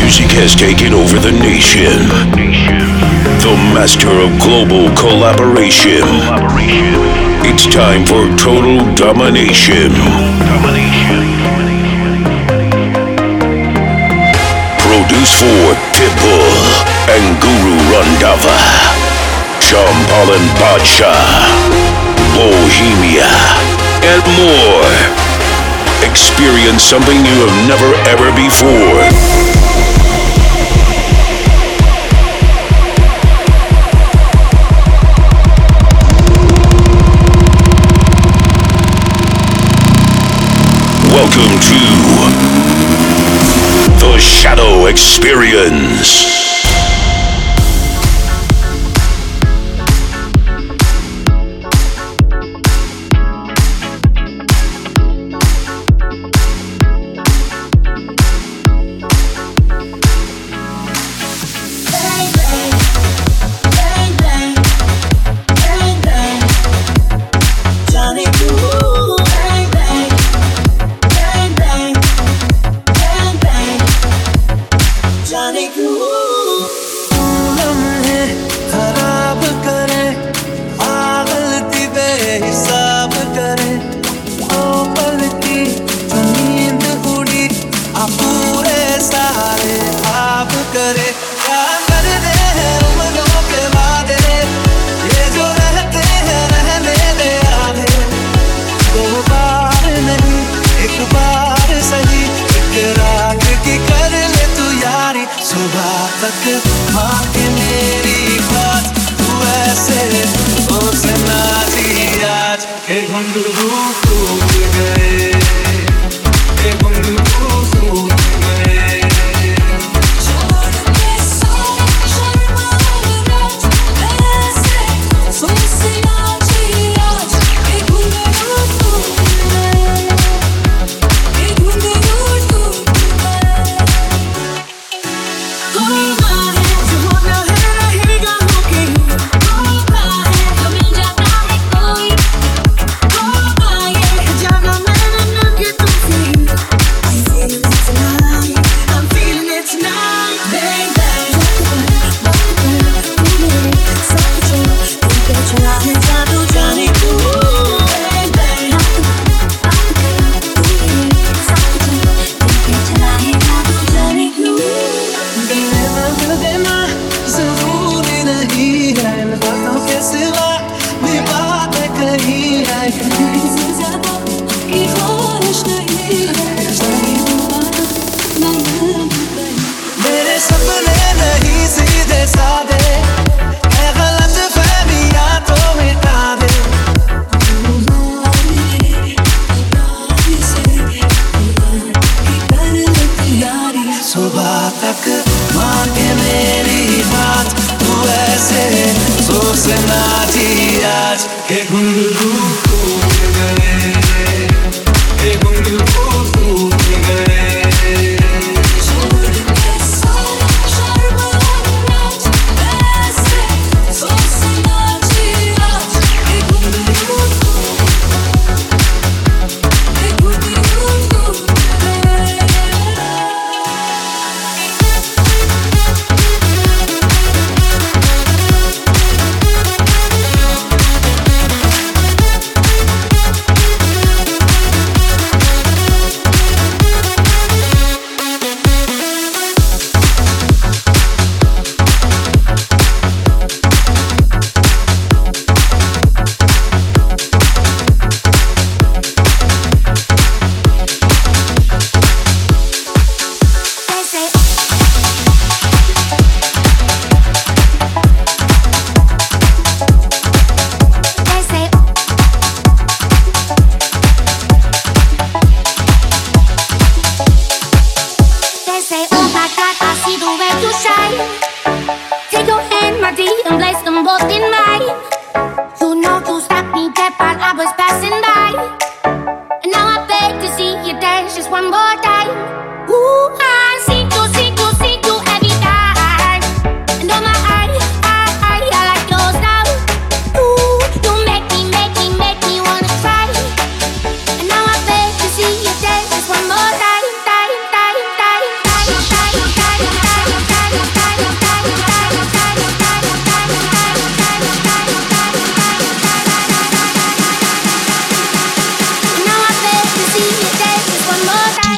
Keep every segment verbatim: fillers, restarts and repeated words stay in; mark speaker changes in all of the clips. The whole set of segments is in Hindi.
Speaker 1: music has taken over the nation. The master of global collaboration. It's time for total domination. Produced for Pitbull and Guru Randava, Shampalan Badshah, Bohemia, and more. Experience something you have never ever before. Welcome to The Shadow Experience.
Speaker 2: Jana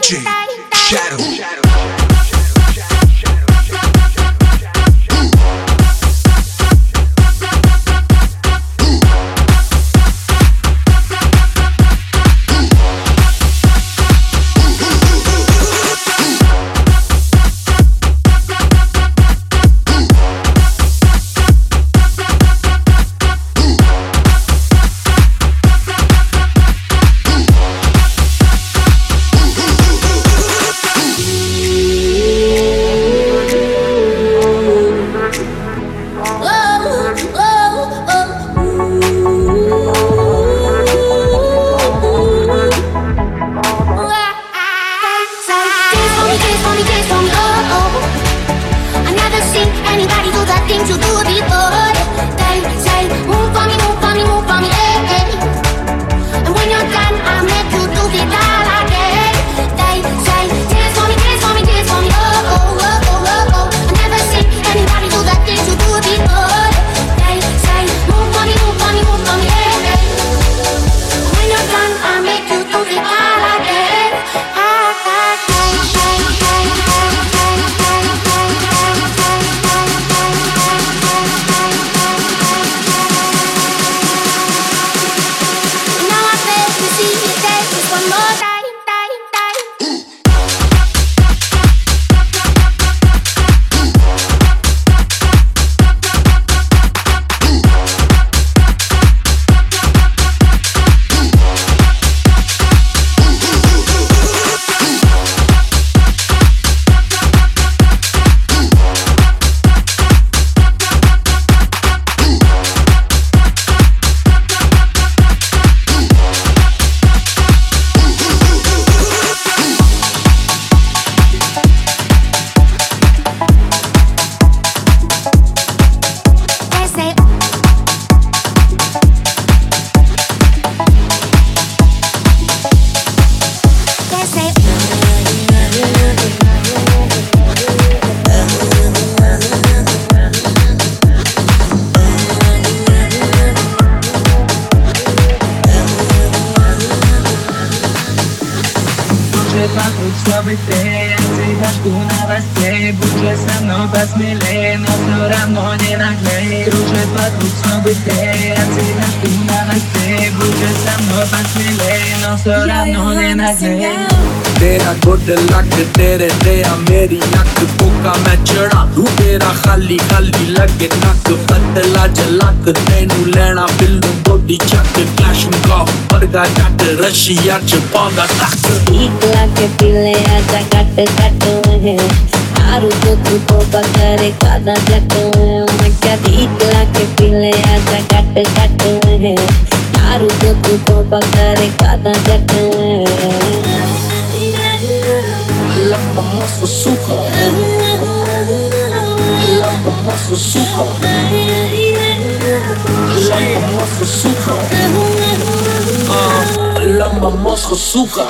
Speaker 2: J Shadow.
Speaker 3: Чтобы ты отсыпашку новостей. Будь со мной посмелее, но все равно не наглей. Кружит вокруг, чтобы ты отсыпашку новостей. Будь со мной посмелее, но все равно не наглей.
Speaker 4: तेरा गुड लक तेरे तेरा मेरी नक बोका मैं चढ़ा तू तेरा खाली खाली लगे नक पतला जलक तेनू लेना बिल्लू बॉडी चक क्लैशिंग कॉफ बर्गा जट रशिया च पागा तक
Speaker 5: ठीक लाके पीले आजा कट कट है आरू तो तू को पकड़े कादा जट है मैं क्या ठीक लाके पीले आजा कट कट है आरू तो तू को पकड़े कादा जट है
Speaker 4: Lamba moço suca Lamba moço suca Lamba moço suca Lamba moço suca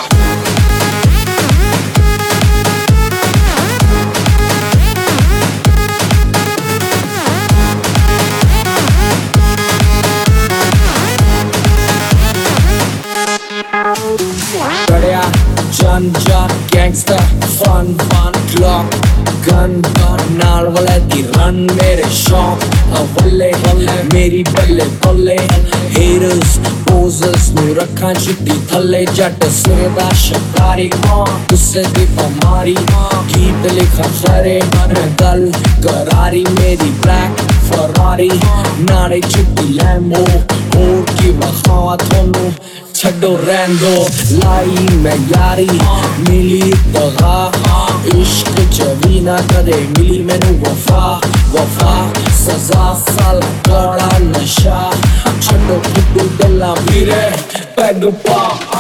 Speaker 4: Jun Jun Gangsta Fun Fun Clock Gun Gun नाल वाले दी run मेरे शौक अवले मेरी बल्ले बल्ले Haters Posers नू रखा चिट्टी थले जट सेदा शिकारी गुस्से दी पमारी गीत लिखा खरे मैं गल करारी मेरी black Ferrari नारे चिट्टी Lambo और की बखावा थोनू छड़ो रैंदो लाई मैं यारी मिली दगा इश्क जवी ना कदे मिली मैनू वफा वफा सजा साला कड़ा नशा छड़ो फुटू गल्ला वीरे पैग पा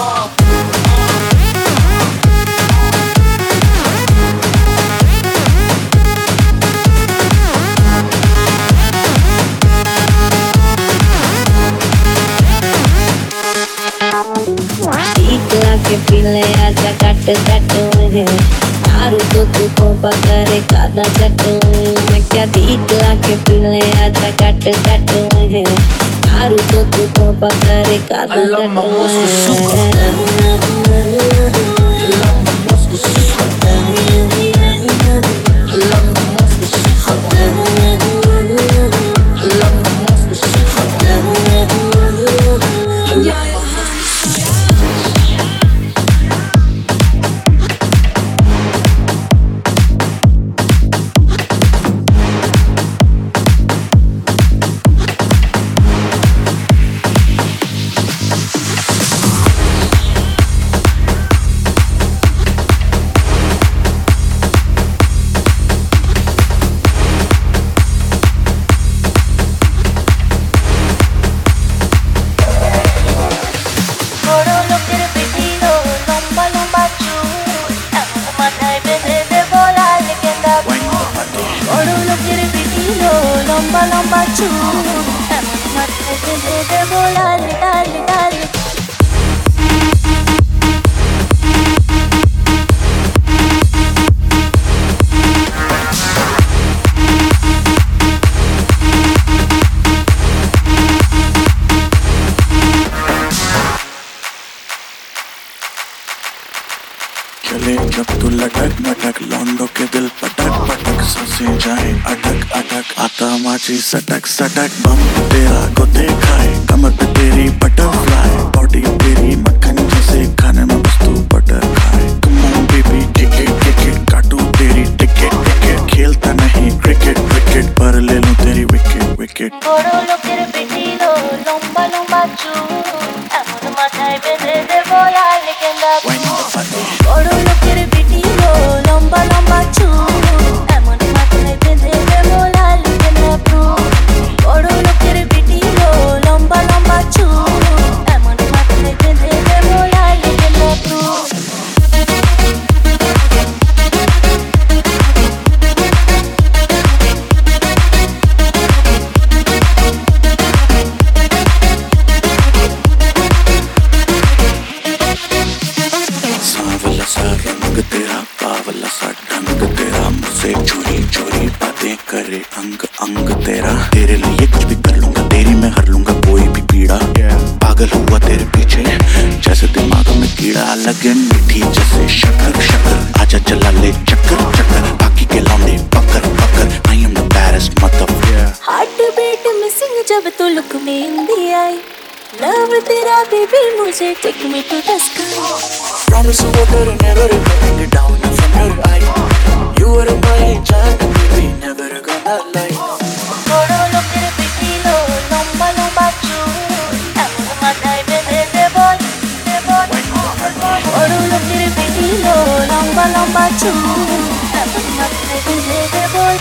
Speaker 5: के पीले आजा कट कट है आरू तो तू को पकड़े कादा जट है मैं क्या ठीक लाके पीले आजा कट कट है आरू तो तू को पकड़े कादा जट है
Speaker 2: चू मत दे दे बोला डाल डाल
Speaker 6: जब तू लटक मटक लौंडों के दिल पटक पटक सांसें जाए अटक अटक आता माची सटक सटक बम तेरा को देखाए कमर पे तेरी बटरफ्लाई बॉडी तेरी मक्खन जैसे खाने में बस तू बटर खाए come on baby ticket ticket काटू तेरी टिकट टिकट खेलता नहीं क्रिकेट क्रिकेट पर ले लूं तेरी wicket wicket
Speaker 2: Boro lo quiere vestido, lomba lomba chu amor matay bede de voy a leyenda Boro lo quiere vestido, lomba lomba chu amor matay bede de voy a leyenda Boro lo quiere vestido, lomba lomba chu amor matay bede de voy a leyenda
Speaker 6: करे अंग अंग तेरा तेरे लिए कुछ भी कर लूंगा तेरी मैं हर लूंगा कोई भी पीड़ा पागल हुआ तेरे पीछे जैसे दिमाग में कीड़ा लगे मीठी जैसे शक्कर शक्कर आजा चला ले चक्कर चक्कर बाकी के लौंडे पकड़ पकड़ I am the baddest mother
Speaker 2: heart beat missing जब तो लुक में इंदी आई लव तेरा बेबी मुझे take me to the sky
Speaker 6: Promise you water and never bring it down from your eye You are my angel baby never gonna lie
Speaker 2: Boro lo quiere vestido lomba lomba chu amor matay bede de boy de boy Boro lo quiere vestido lomba lomba chu amor matay bede de boy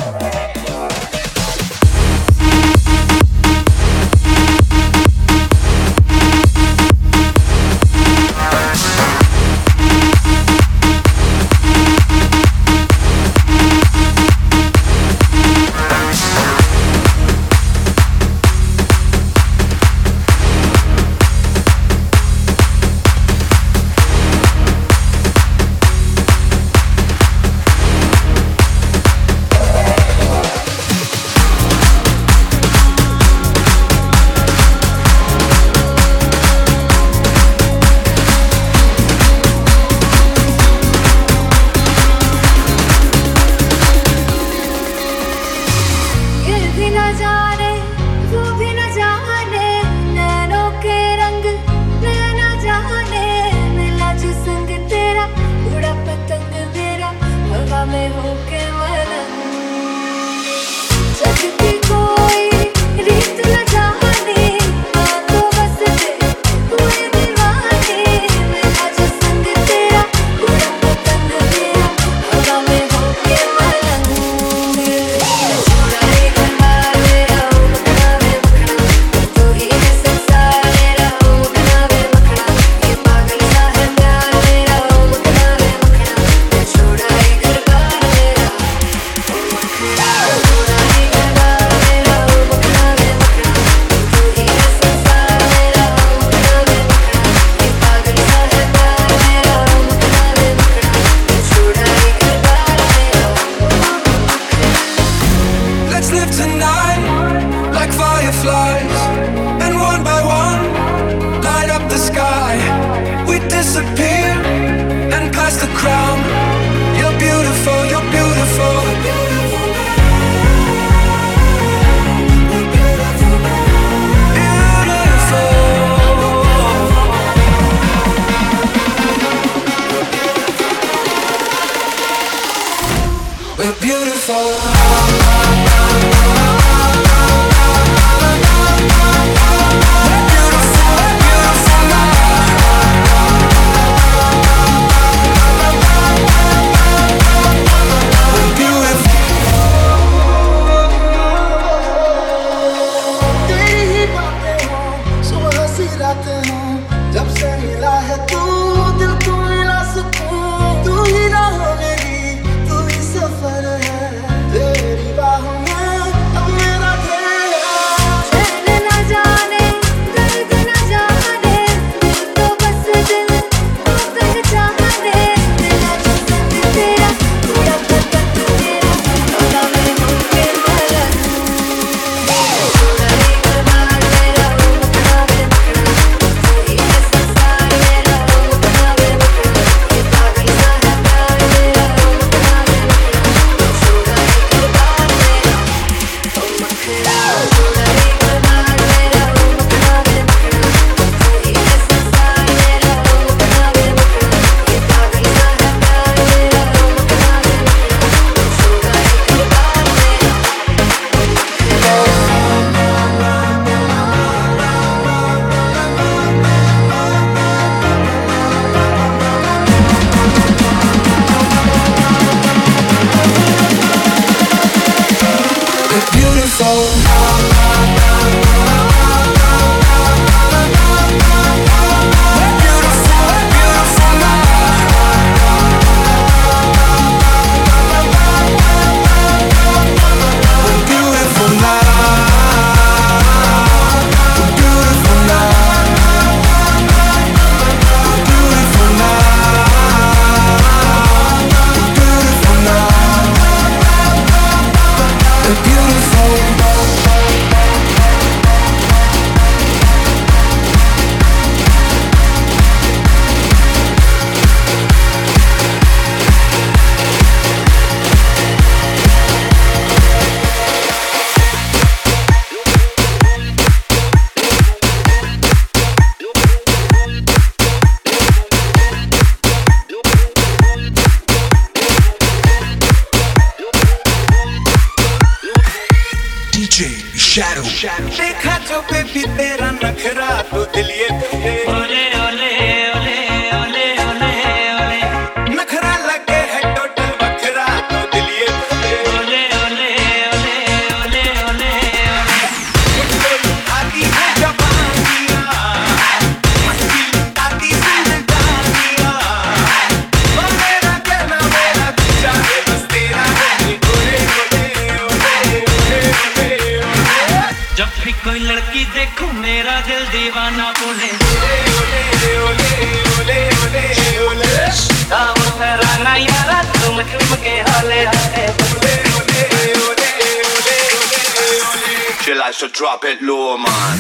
Speaker 7: shadow. देखा जो बेबी तेरा नखरा तो दिल ये टूटे ओले ओले ओले ओले ओले ओले नखरा लगे है टोटल बखरा तो दिल ये टूटे ओले ओले ओले ओले ओले मुझको लुटाती है जवानियाँ मस्ती लुटाती जिंदगानियाँ ओ मेरा कहना मेरा तुझा है बस तेरा ओले ओले ओले ओले ओले जब भी कोई लड़की देखो मेरा दिल दीवाना बोले ओले ओले ओले ओले ओले ओले काम कराना यारा तुम तुम के हाले हाले ओले ओले ओले ओले ओले she likes to drop it low man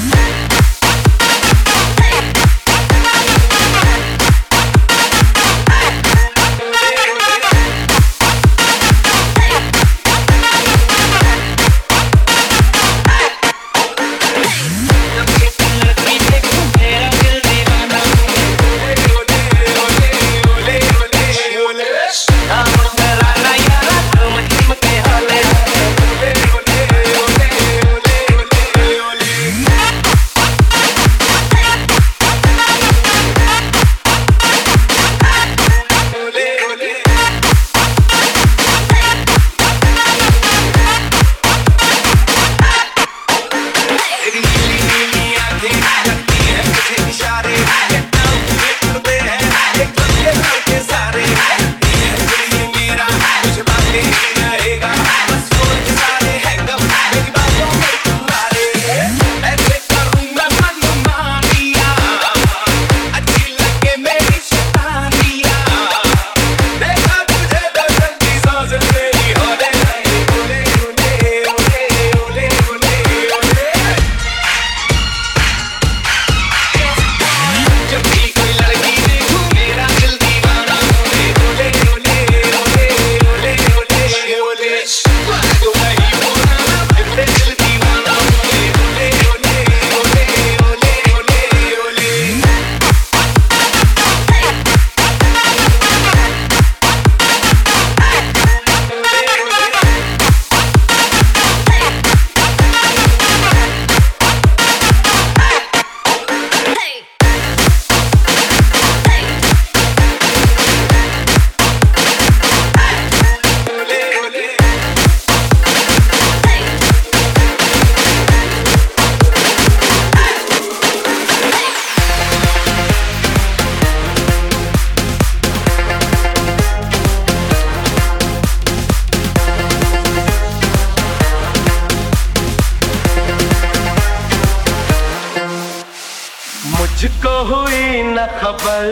Speaker 7: मुझको हुई न खबर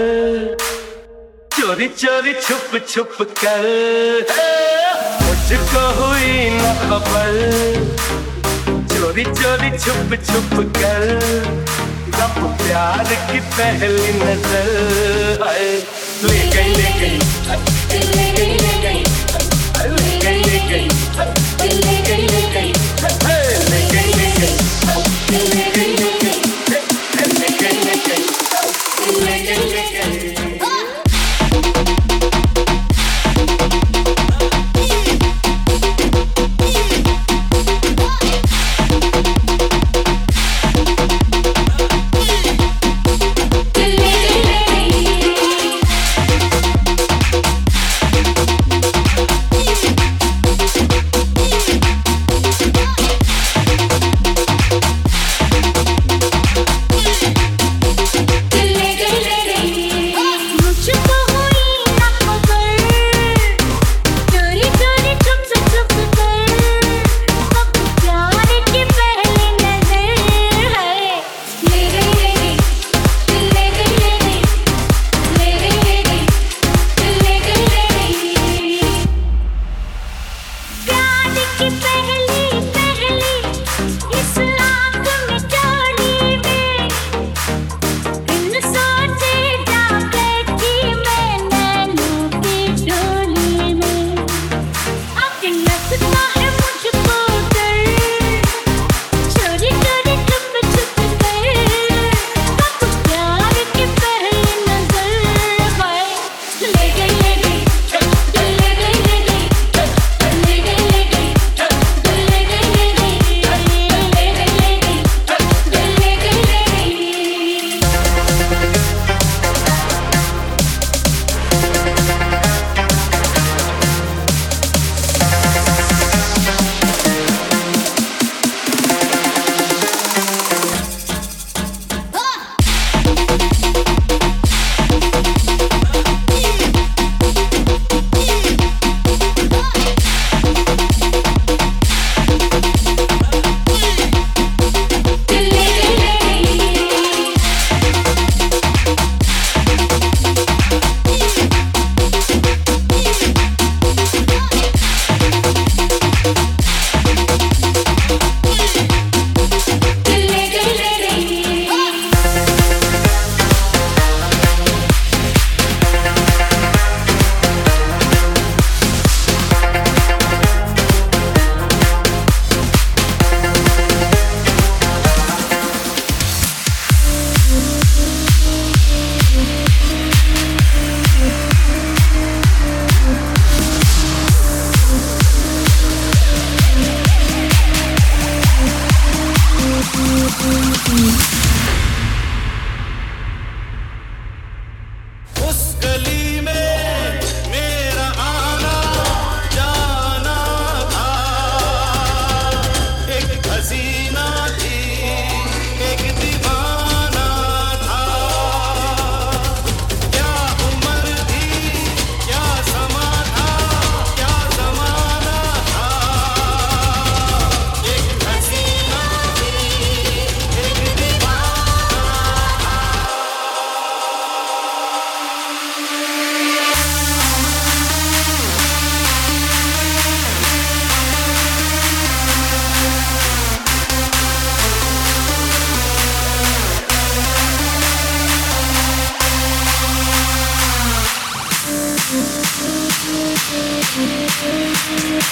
Speaker 7: चोरी चोरी छुप छुप कर मुझको हुई न खबर चोरी चोरी छुप छुप कर जब प्यार की पहली नजर आए ले गई ले गई ले गई ले गई ले गई ले गई ले गई ले गई ले गई ले गई ले गई ले गई
Speaker 2: Hey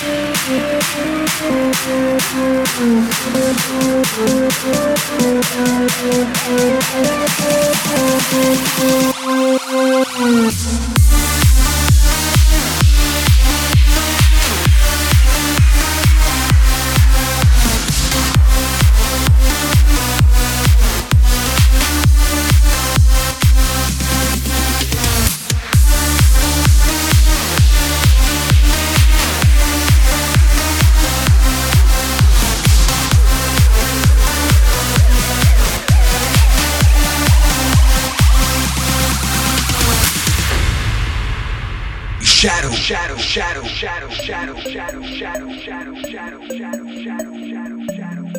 Speaker 7: Shadow, shadow, shadow, shadow, shadow, shadow, shadow, shadow, shadow, shadow, shadow, shadow, shadow,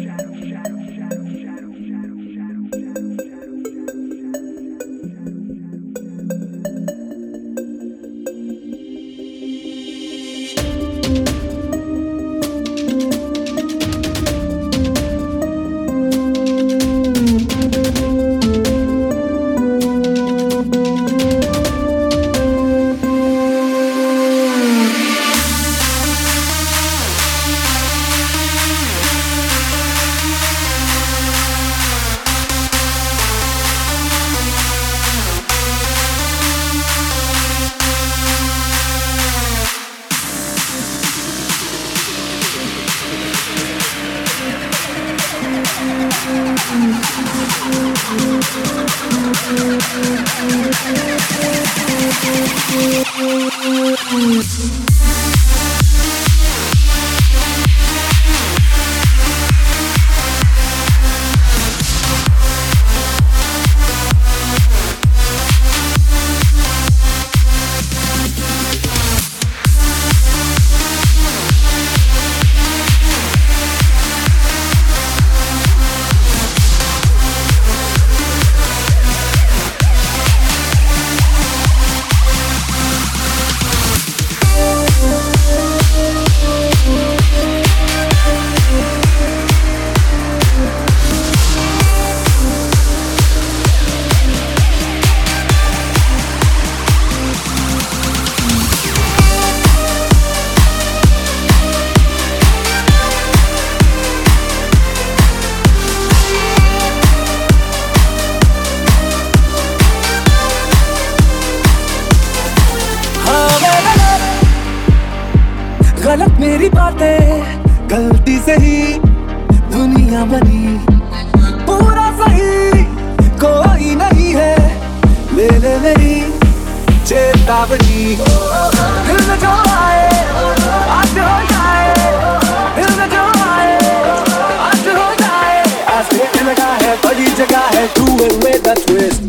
Speaker 8: गलत मेरी बातें गलती से ही दुनिया बनी, पूरा सही कोई नहीं है, ले ले मेरी चेतावनी। दिल में जो आए आज हो जाए, दिल में जो आए आज हो जाए, आस्ते लगा है बड़ी जगह है, do it with a twist।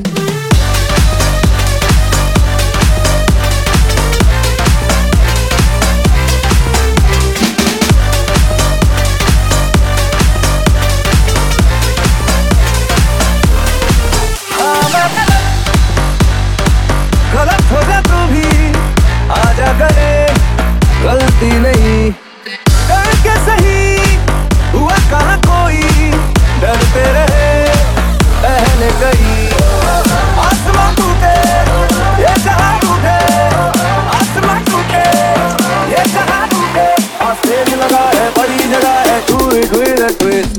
Speaker 8: गलत हो जा तू भी आजा करे, गलती नहीं करके सही हुआ कहाँ कोई, डरते रहे पहले कहीं। आसमान टूटे ये जहां टूटे, आसमान टूटे ये जहां टूटे, आस्ते लगा है बड़ी जगह है, do it with a twist।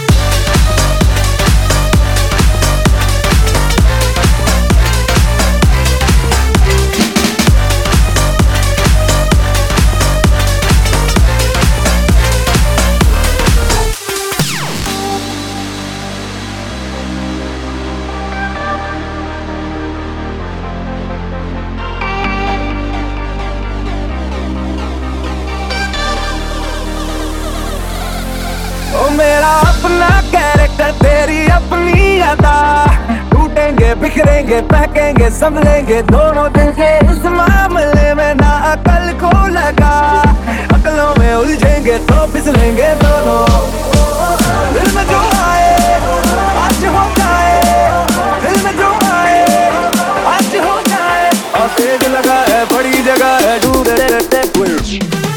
Speaker 8: मेरा अपना कैरेक्टर तेरी अपनी अदा, टूटेंगे बिखरेंगे फेंकेंगे संभलेंगे दोनों दिल के, इस मामले में ना अकल को लगा, अकलों में उलझेंगे तो फिसलेंगे दोनों। दिल में जो आए आज हो जाए, दिल में जो आए आज हो जाए, और तेज लगा है बड़ी जगह है, do it with a twist।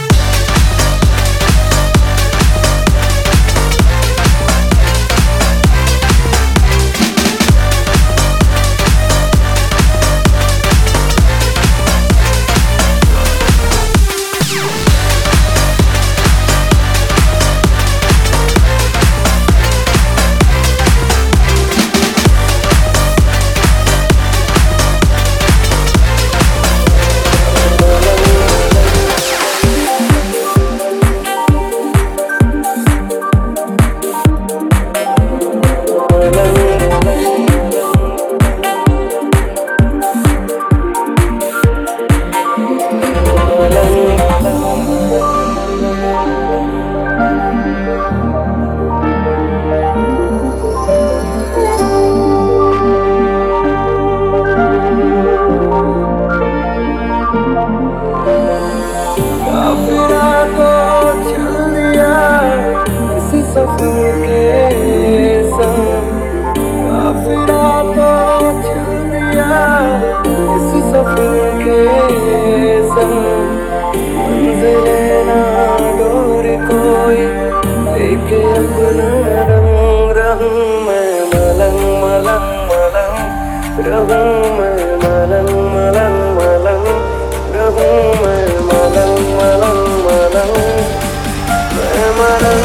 Speaker 8: सफर के संग काफी रातों चल दिया इस सफर के संग मंजिले ना डोरी कोई लेके अपना रंग रहूं मैं मलंग मलंग मलंग रहूं मैं मलंग मलंग मलंग रहूं मैं मलंग मलंग मलंग मैं मलंग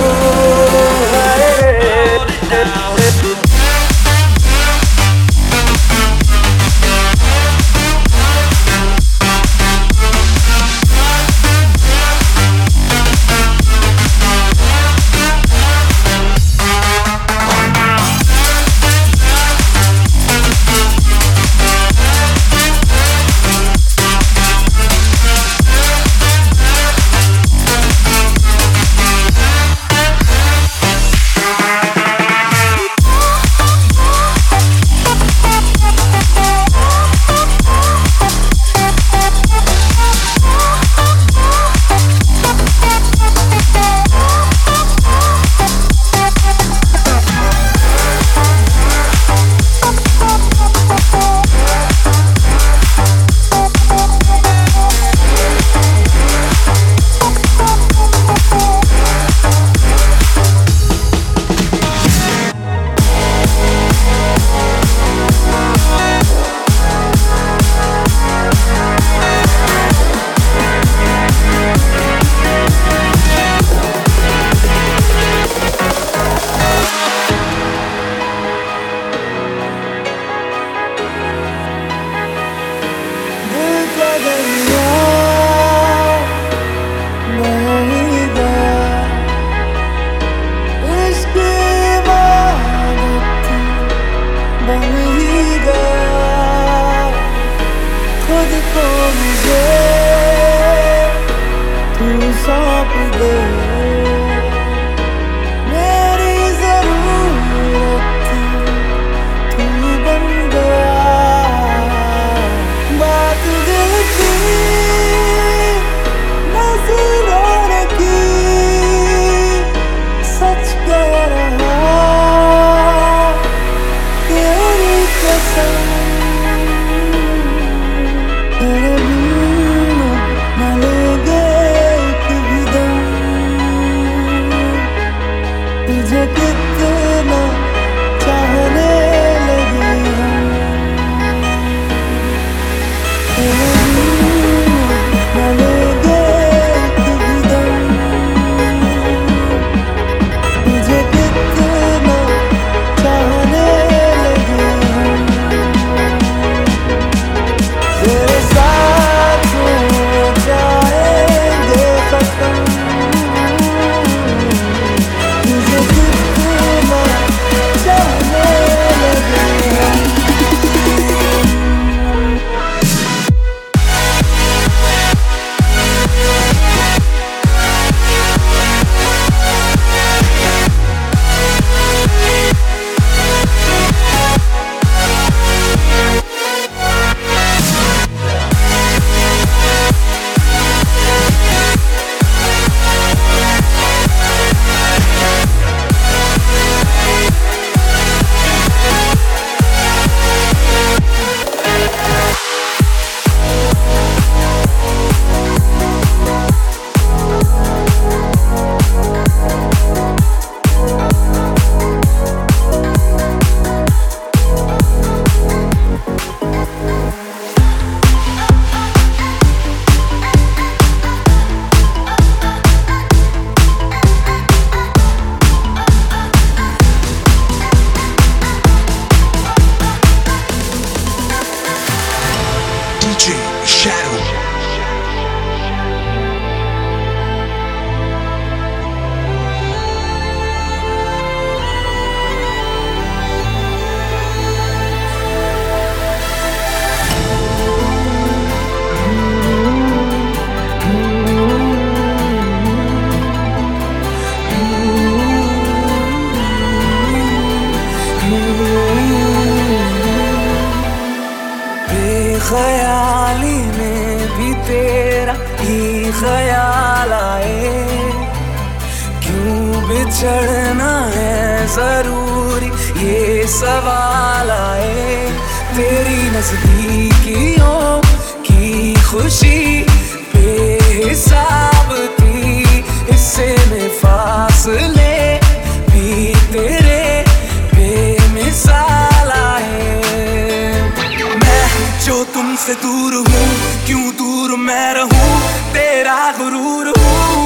Speaker 8: बिछड़ना है जरूरी ये सवाल आए, तेरी नजदीकियों की खुशी बेहिसाब थी, इससे में फासले भी तेरे बेमिसाल आए। मैं जो तुमसे दूर हूँ, क्यों दूर मैं रहूँ, तेरा गुरूर हूँ।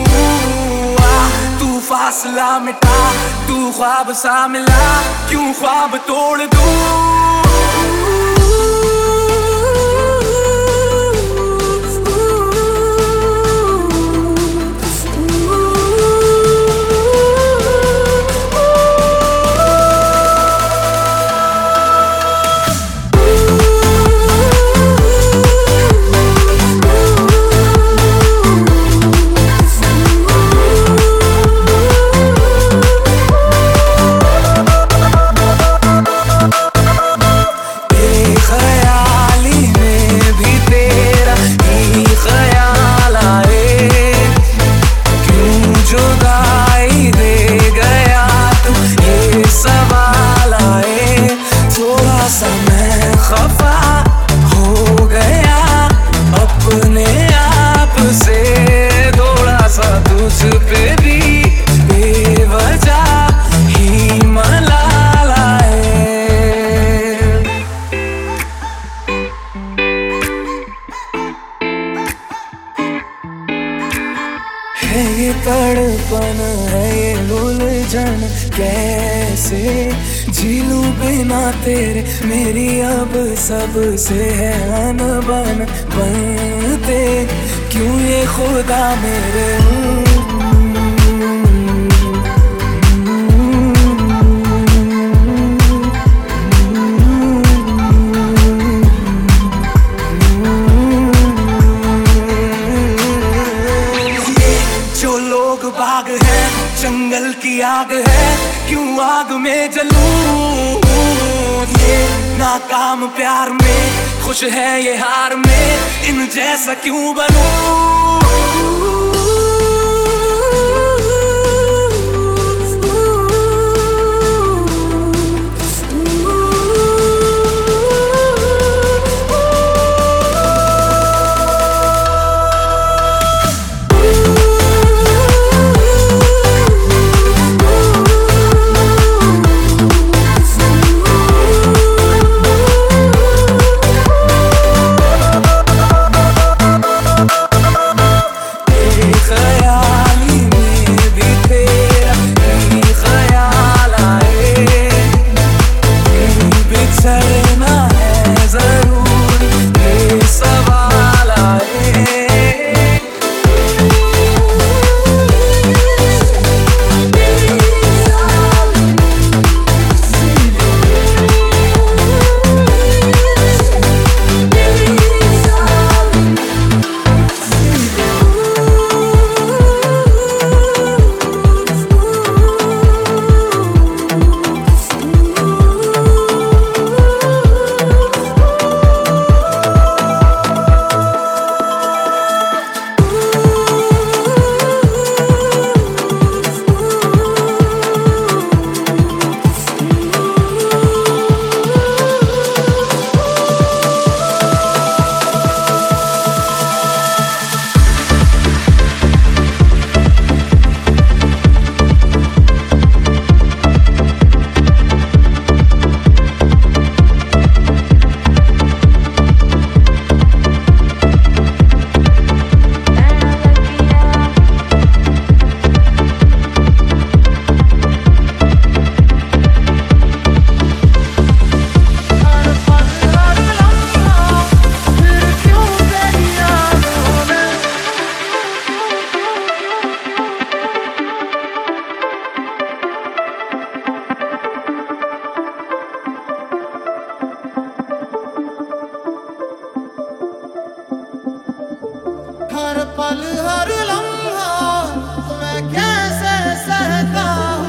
Speaker 8: तू फासला मिटा, तू ख्वाब सा मिला, क्यों ख्वाब तोड़ दूँ। ये तड़पन है ये उलझन, कैसे झीलू बिना तेरे, मेरी अब सबसे है अनबन। बनते क्यों ये खुदा मेरे, बाग है जंगल की आग है, क्यों आग में जलूं। ये नाकाम प्यार में खुश है ये हार में, इन जैसा क्यों बनूं।
Speaker 9: पल हर लम्हा मैं कैसे सहता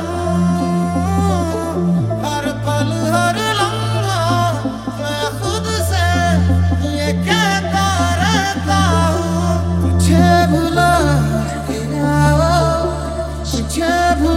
Speaker 9: हूँ, हर पल हर लम्हा मैं खुद से ये कहता रहता हूँ। तुझे भुला के आओ, तुझे भुला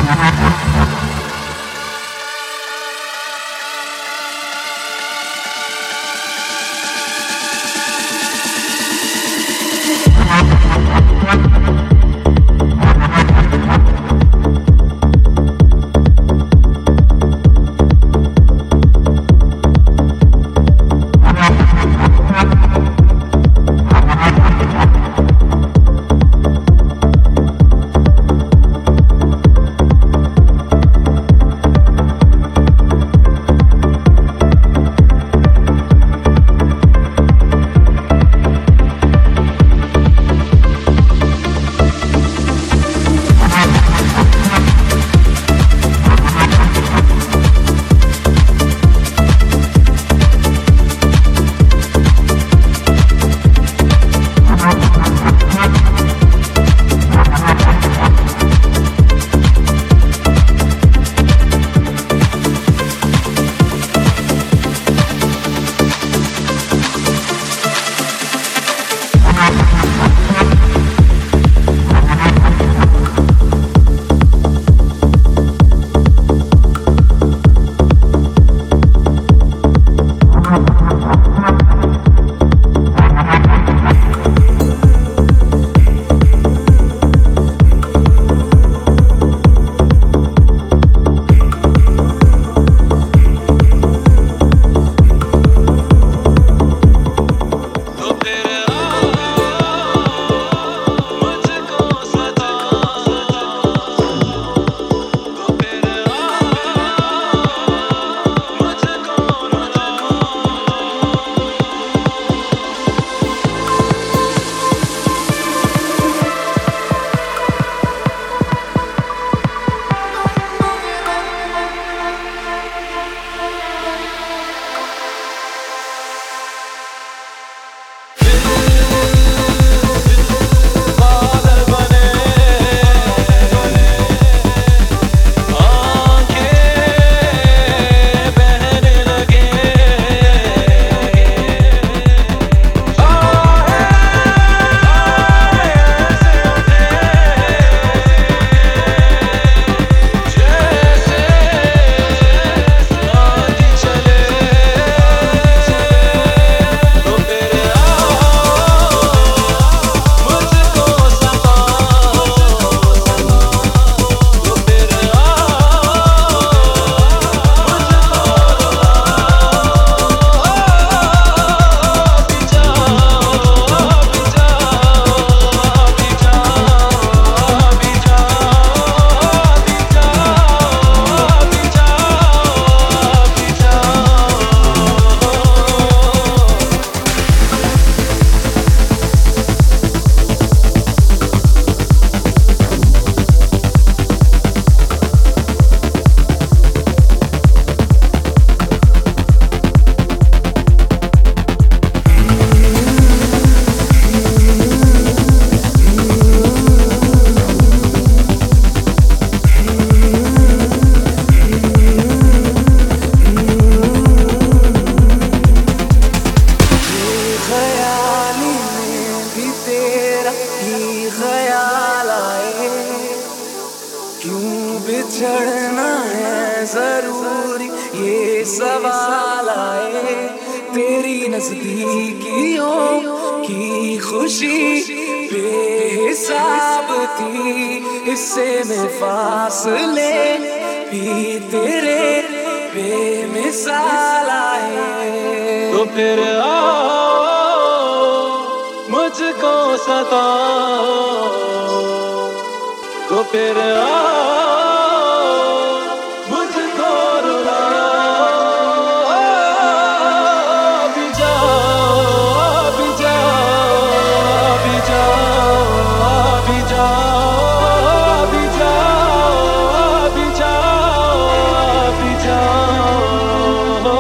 Speaker 8: बिछड़ना है जरूरी ये सवाल आए, तेरी नजदीकियों की खुशी बेहिसाब थी, इससे में फासले भी तेरे बेमिसाल आए।
Speaker 10: तो फिर आओ मुझको सताओ, तो फिर आओ मुझको रुलाओ, भी जाओ भी जाओ भी जाओ भी जाओ भी जाओ भी जाओ भी जाओ।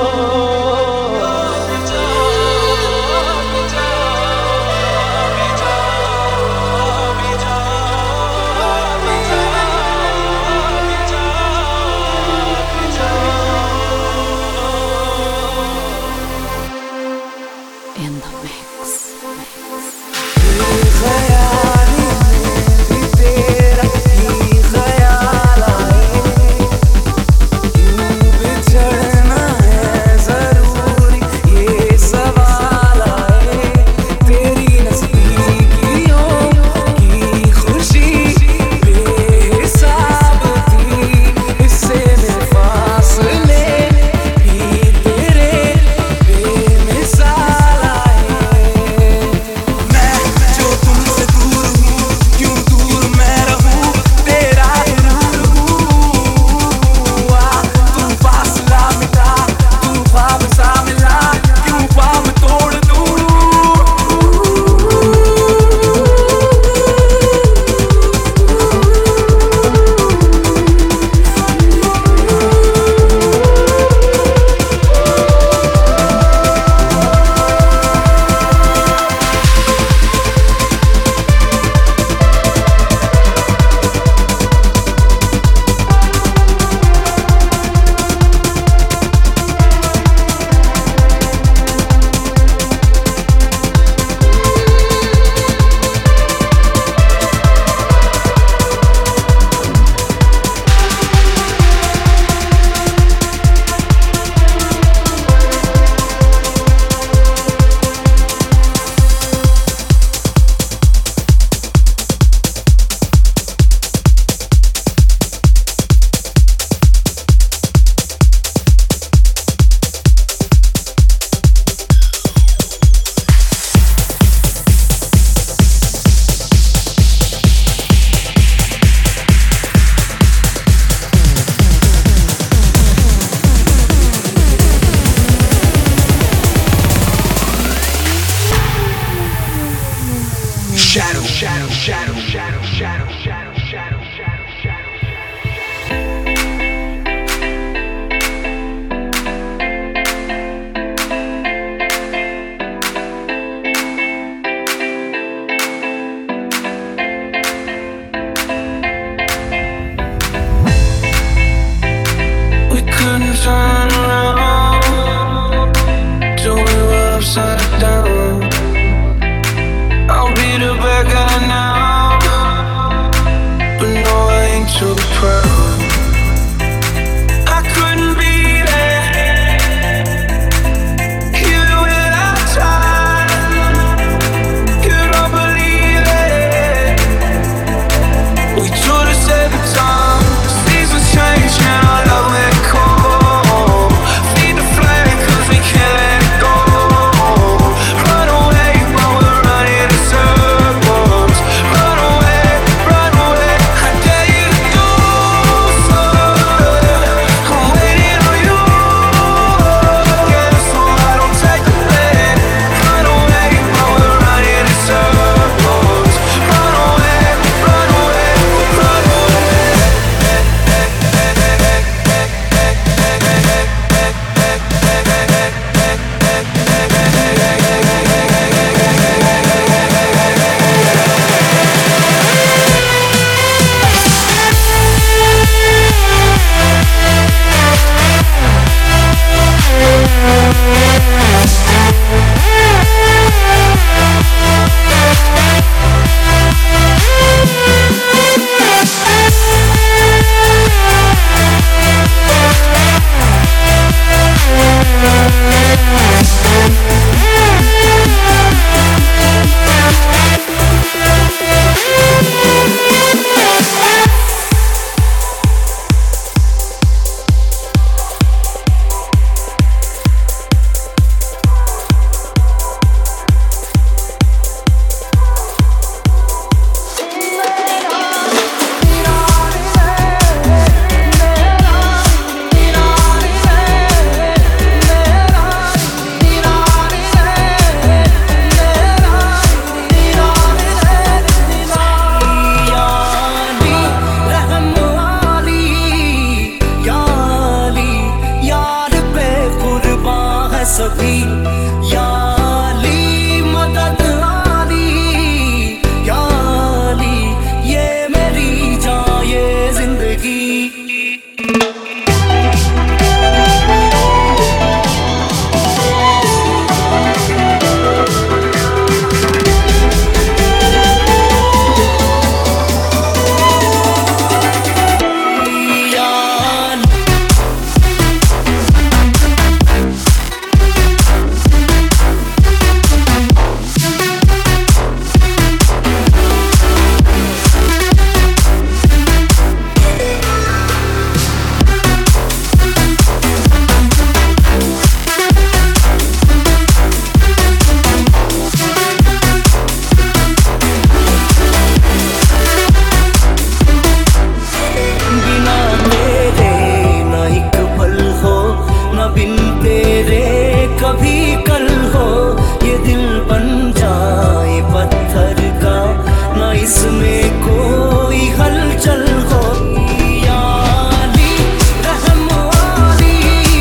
Speaker 4: जिसमें कोई हलचल हो याली रहम वाली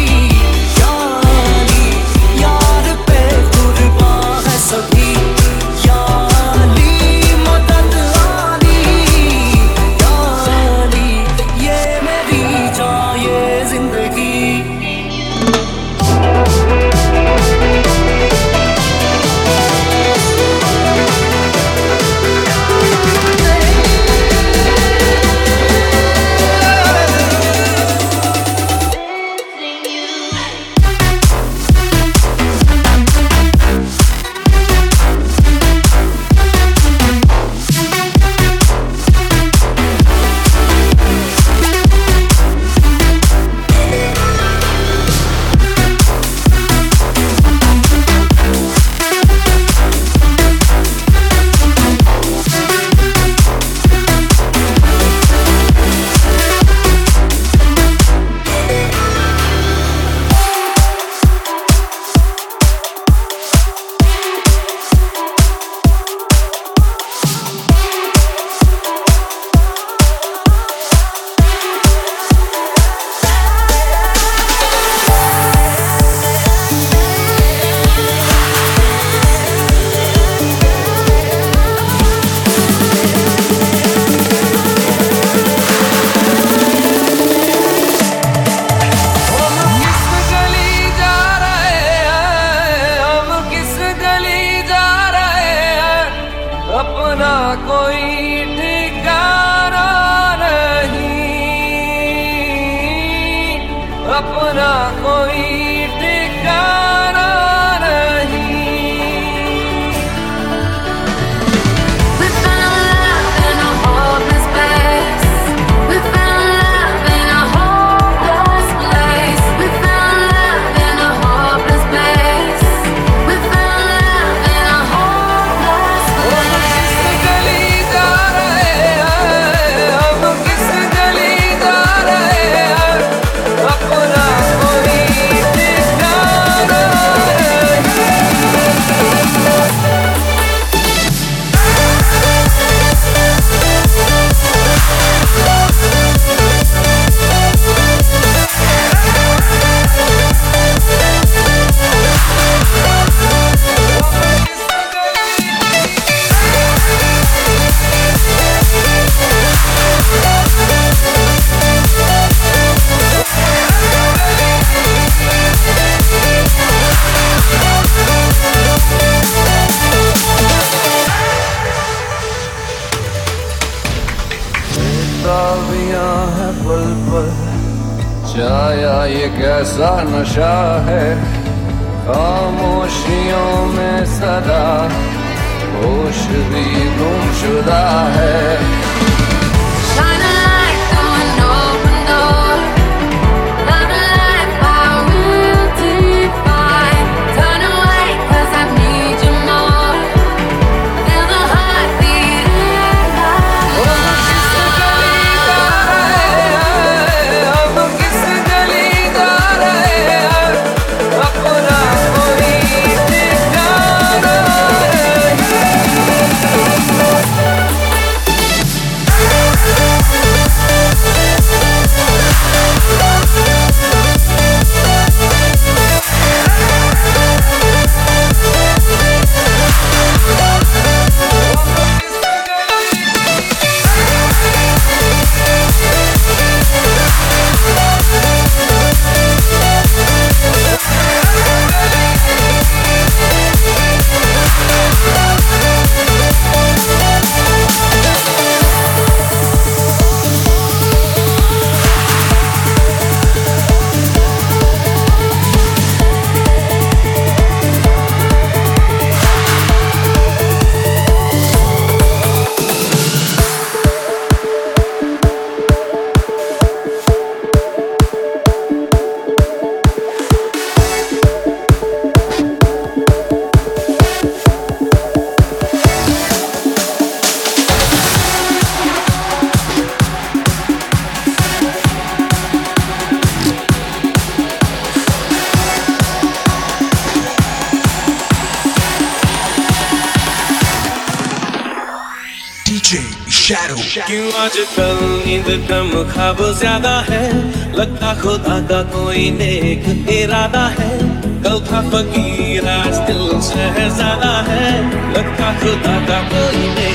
Speaker 4: याली यार पे कुर्बान है सभी याली मदद आली याली ये मेरी जान ये जिंदगी अपना कोई ठिकाना नहीं अपना कोई ठिकाना नहीं
Speaker 11: We found love in a hopeless place. We found love in a hopeless place. We found love in a hopeless place. We found love in a hopeless place.
Speaker 4: गली जा रहे हैं हम किस गली जा रहे हैं अपना कोई ठिकाना ताबियां है पल पल छाया ये कैसा नशा है खामोशियों में सदा होश भी गुमशुदा है
Speaker 11: Shine a light through an open door. Love and life I will define. Turn away 'cause I need you more. Feel the heartbeat in my
Speaker 4: किस गली जा रहे हैं हम किस गली जा रहे हैं अपना कोई ठिकाना नहीं
Speaker 12: Shadow.
Speaker 10: क्यों आजकल नींद कम ख्वाब ज्यादा है, लगता खुदा का कोई नेक इरादा है। कल था फकीर आज दिल शहजादा है, लगता खुदा का कोई नेक